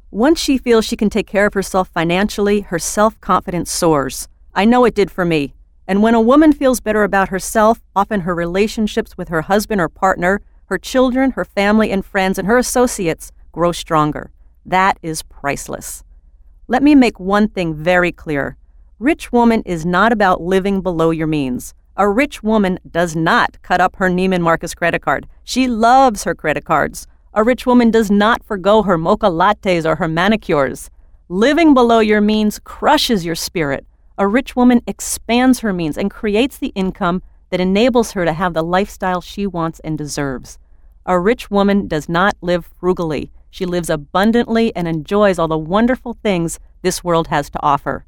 Once she feels she can take care of herself financially, her self-confidence soars. I know it did for me. And when a woman feels better about herself, often her relationships with her husband or partner, her children, her family and friends, and her associates grow stronger. That is priceless. Let me make one thing very clear. Rich woman is not about living below your means. A rich woman does not cut up her Neiman Marcus credit card. She loves her credit cards. A rich woman does not forgo her mocha lattes or her manicures. Living below your means crushes your spirit. A rich woman expands her means and creates the income that enables her to have the lifestyle she wants and deserves. A rich woman does not live frugally. She lives abundantly and enjoys all the wonderful things this world has to offer.